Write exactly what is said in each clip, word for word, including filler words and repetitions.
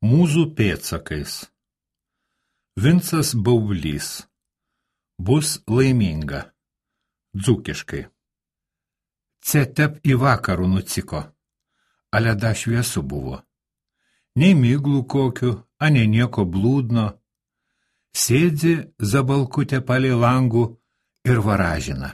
Mūzų pėdsakais. Vincas Baublys. Bus laiminga. Dzūkiškai. Cetep į vakarų nuciko. Ale da šviesu buvo. Nei miglų kokių, ane nieko blūdno. Sėdzi zabalkutė palei langų ir varažina.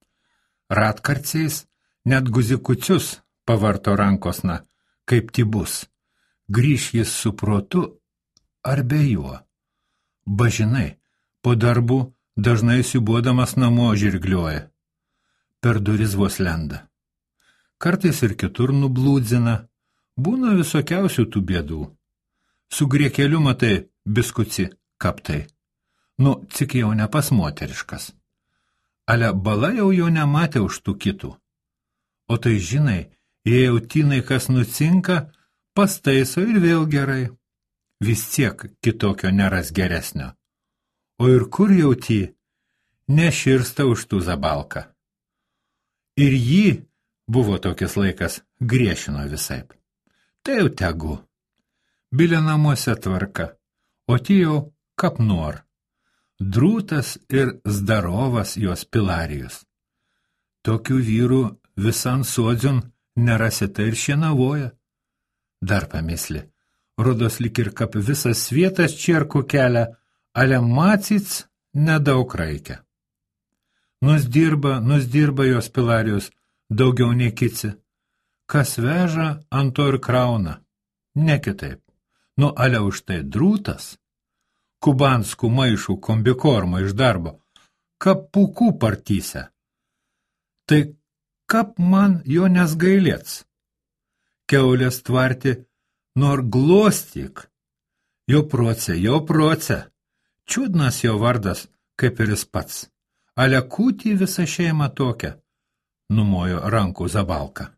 Ratkarciais net guzikucius pavarto rankosna, kaip ti bus. Grįš jis su protu ar be juo. Bažinai, po darbų dažnai siubuodamas namo žirglioja. Per duris vos lenda. Kartais ir kitur nublūdzina, būna visokiausių tų bėdų. Su griekeliu matai biskuci kaptai. Nu, cik jau ne pas moteriškas. Ale bala jau jo nematė už tų kitų. O tai žinai, jei jau tinai kas nucinka, pastaiso ir vėl gerai. Vis tiek kitokio neras geresnio. O ir kur jauti, neširsta už tų zabalką. Ir jį, buvo tokis laikas, griešino visaip. Tai jau tegu. Bilė namuose tvarka, o ti jau kap nor. Drūtas ir zdarovas jos Pilarijus. Tokių vyrų visan sodziun nerasite ir šienavoja. Dar pamisli, rodos lik ir kap visas svietas čierkų kelia, ale macic nedaug reikia. Nusdirba, nusdirba jos Pilarijus, daugiau nei kici. Kas veža, ant to ir krauna. Ne kitaip. Nu, ale už tai drūtas. Kubanskų maišų kombikormo iš darbo. Kap pūkų partyse. Tai kap man jo nesgailėts. Kiaulės tvarti, nor glostyk. Jo proce, jo proce. Čiudnas jo vardas, kaip ir jis pats. Ale kūtį visą šeimą tokią, numojo rankų zabalka.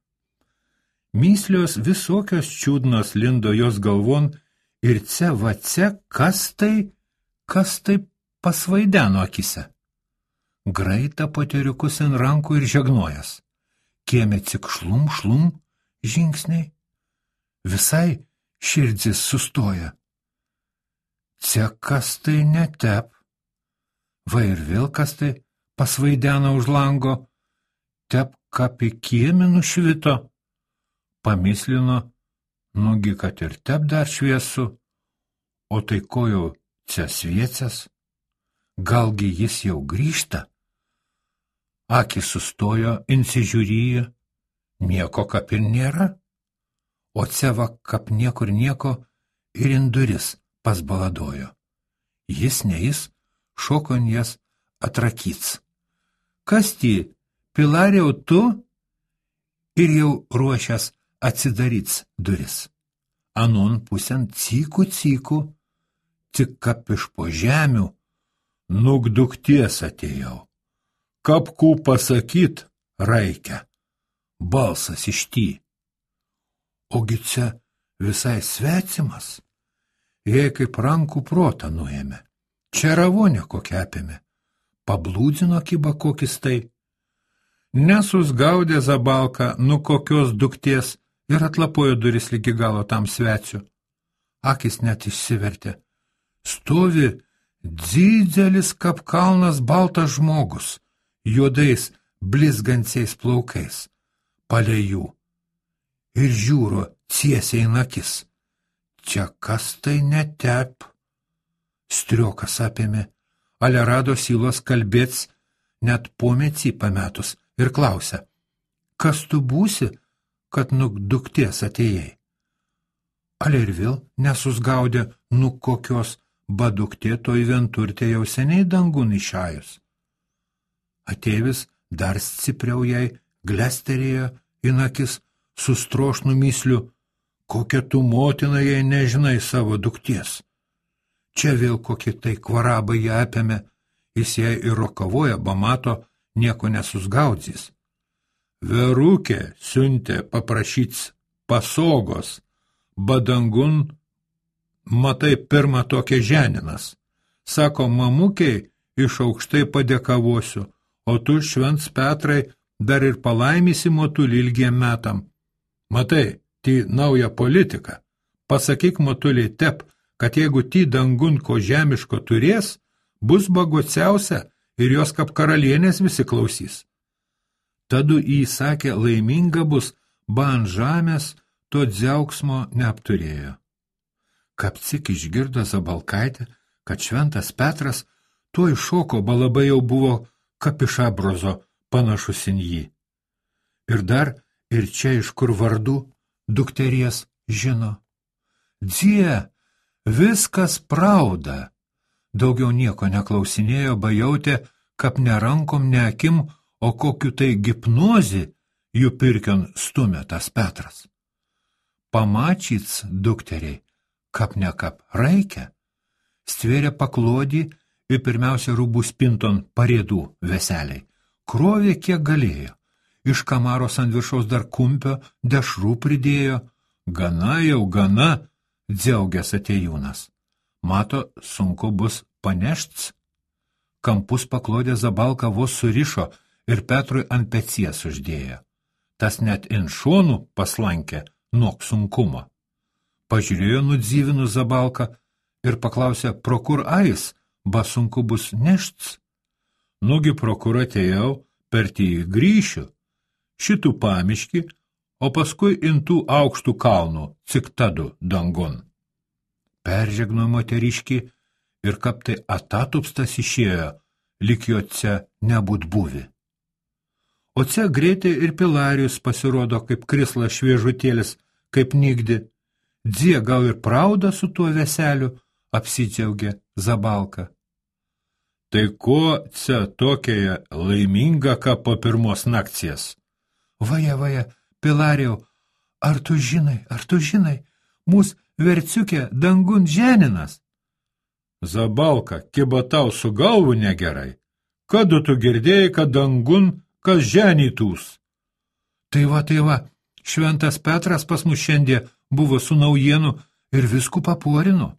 Myslios visokios čiudnos lindo jos galvon ir ce va ce, kas tai, kas tai pasvaideno akise. Graita poteriukus ant rankų ir žegnojas. Kieme cik šlum, šlum, žingsniai. Visai širdis sustoja. Ce kas tai netep. Va ir vėl kas tai pasvaideno už lango. Tep kapi kiemi nušvito. Pamislino, nugi kad ir tep dar šviesu. O tai ko jau ce sviecęs? Galgi jis jau grįžta? Akis sustojo, insižiūryjo. Nieko kap ir nėra. O ceva kap niekur nieko ir in duris pas baladojo. Jis ne jis, šoko ant jas atrakyts. Kas ti, Pilarijau tu? Ir jau ruošias atsidaryts duris. Anon pusėn cykų cykų, tik kap iš po žemių, nugdukties atėjau. Kapkų pasakyt reikia. Balsas iš ty. Ogi čia visai svetimas. Jei kaip rankų protą nuėmė. Čia ravonė kokia apėmė. Pablūdzino kiba kokis tai. Nesusgaudė zabalką, nu kokios dukties ir atlapojo duris lygi galo tam sveciu. Akis net išsivertė. Stovi dzidzelis kap kalnas baltas žmogus, juodais blizgančiais plaukais, palei jų. Ir žiūro tiesiai nakis. Čia kas tai netep? Striokas apėmė, ale rado silos kalbėts, net pomėtsį pametus, ir klausia, kas tu būsi, kad nugdukties atėjai? Ale ir vėl nesusgaudė, nu kokios baduktė toj vienturtė jau seniai dangun išajus. Ateivis dar stipriau jai glesterėjo į nakis, sustrošnų myslių, kokia tu motina jai nežinai savo dukties. Čia vėl kokie tai kvarabai ją apėmė, jis jai ir rokavoja, bamato, nieko nesusgaudzys. Verukė siuntė paprašyts pasogos, badangun, matai pirmą tokią ženinas. Sako, mamukiai iš aukštai padėkavosiu, o tu, švents Petrai, dar ir palaimysi motulį ilgiem metam. Matai, tai nauja politika. pasakyk motuliai tep, kad jeigu ty dangun ko žemiško turės, bus bagociausia ir jos kap karalienės visi klausys. Tadu įsakė, laiminga bus, ba ant žemės to džiaugsmo neapturėjo. Kapcik išgirdo Zabalkaitė, kad šventas Petras tuoj šoko, ba labai jau buvo kapišabrozo panašus in jį. Ir dar, ir čia iš kur vardų, dukteries žino. Dzie, viskas prauda. Daugiau nieko neklausinėjo, bajautė, kap ne rankom, ne akim, o kokiu tai gipnozi jų pirkion stumė tas Petras. Pamačyts dukteriai, kap ne kap raikia, stvėrė paklodį ir pirmiausia rūbų spinton parėdų veseliai. Krovė kiek galėjo. Iš kamaros ant viršaus dar kumpio, dešrų pridėjo. Gana jau gana, džiaugęs atėjūnas. Mato, sunku bus panešts. Kampus paklodė Zabalka vos surišo ir Petrui ant pecies uždėjo. Tas net in šonų paslankė nuo sunkumo. Pažiūrėjo nudzyvinų Zabalka ir paklausė, pro kur ais, ba sunku bus nešts. Nugi pro kur atėjau, per tį grįšiu, šitų pamiški, o paskui intų aukštų kalnų, ciktadų dangun. Peržegno moteriški ir kap tai atatupstas išėjo, lik jo ce nebūt buvi. O ce greitai ir Pilarijus pasirodo kaip krislas šviežutėlis, kaip nygdi. Dzie gal ir prauda su tuo veseliu, apsidžiaugė Zabalka. Tai ko ce tokia laiminga, ką po pirmos nakties? Vaja, vaja, Pilarijau, ar tu žinai, ar tu žinai, mūs verciukė dangun ženinas? Zabalka, kiba tau su galvu negerai. Kada tu girdėjai, kad dangun kas ženytūs? Tai va, tai va, šventas Petras pas mus šiandien buvo su naujienu ir viskų paporino.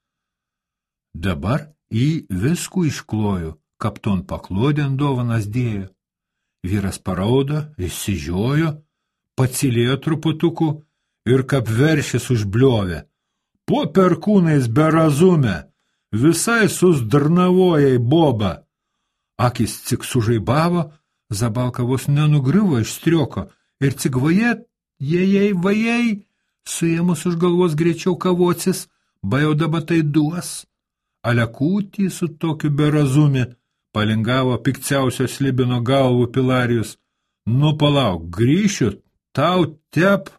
Dabar į viskų iškloju, kapton paklodėn dovanas dėjo. Vyras paraudo, išsižiojo, pacilėjo truputukų ir kap veršis užbliovė. Po perkūnais berazume, visai susdarnavojai boba. Akis cik sužaibavo, Zabalka vos nenugriuvo iš strioko ir cik vajet, jėjai, vajai, suėmus už galvos greičiau kavocis, bajau dabar tai duos. Alekūtį su tokiu berazumi, palingavo pikčiausio slibino galvų Pilarijus. Nu palauk, grįšiu, tau tep.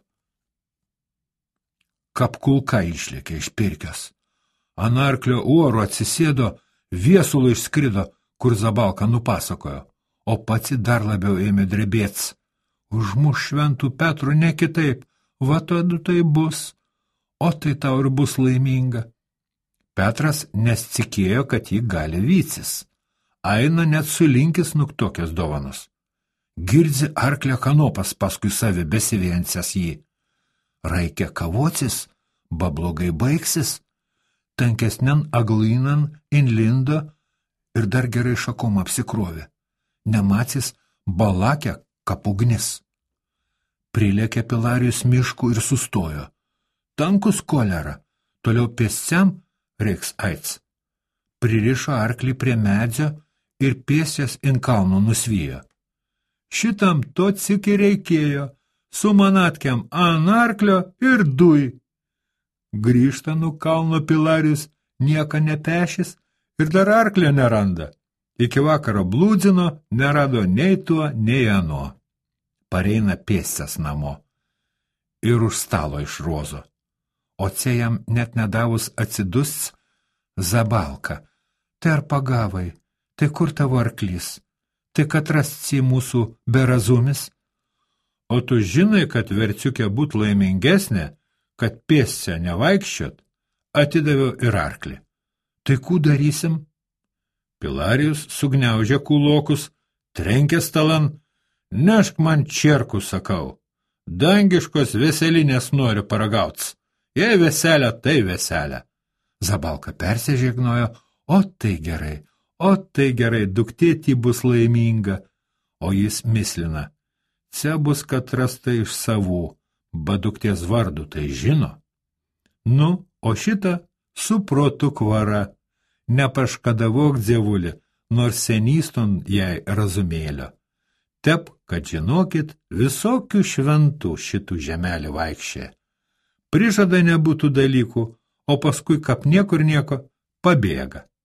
Kap kulka išlėkė iš pirkios. Ant arklio uoro atsisėdo, viesulą išskrido, kur Zabalka nupasakojo, o pats dar labiau ėmė drebėts. Užmuš šventų Petrų ne kitaip, va tada tai bus, o tai tau ir bus laiminga. Petras nestikėjo, kad jį gali vycis. Aina net sulinkis nuk tokias dovanas. Girdzi arklio kanopas paskui savi besivėjančias jį. Raikė kavocis, ba blogai baigsis, tankesnen aglynan inlindo ir dar gerai šakom apsikrovė. Nemacis balakė kapugnis. Prilėkė Pilarijus miškų ir sustojo. Tankus kolera, toliau pėsčiam reiks aits. Pririšo arklį prie medzio ir pėsės in kalno nusvijo. Šitam to ciki reikėjo, su manatkiam ant arklio ir duj. Grįžta nu kalno Pilarijus, nieka nepešis ir dar arklio neranda. Iki vakaro blūdzino, nerado nei tuo, nei ano. Pareina pėsčias namo ir už stalo išrozo. O ce jam net nedavus atsidust, Zabalka, tai ar pagavai, tai kur tavo arklys, tai kad rasti mūsų berazumis? O tu žinai, kad verciukė būt laimingesnė, kad pėsčia nevaikščiot, atidaviau ir arklį. Tai kų darysim? Pilarijus sugniaužė kūlokus, trenkė stalan, nešk man čerkų, sakau, dangiškos veselinės noriu paragauts. Jei veselė, tai veselė. Zabalka persižegnojo, o tai gerai, o tai gerai, duktėtį bus laiminga. O jis mislina, ce bus, kad rasta iš savų, ba dukties vardu tai žino. Nu, o šitą su protu kvara. Nepaškadavok, dzievulį, nors senyston jai razumėlio. Tep, kad žinokit, visokių šventų šitų žemelį vaikščia. Prižada nebūtų dalykų, o paskui kap niekur nieko pabėga.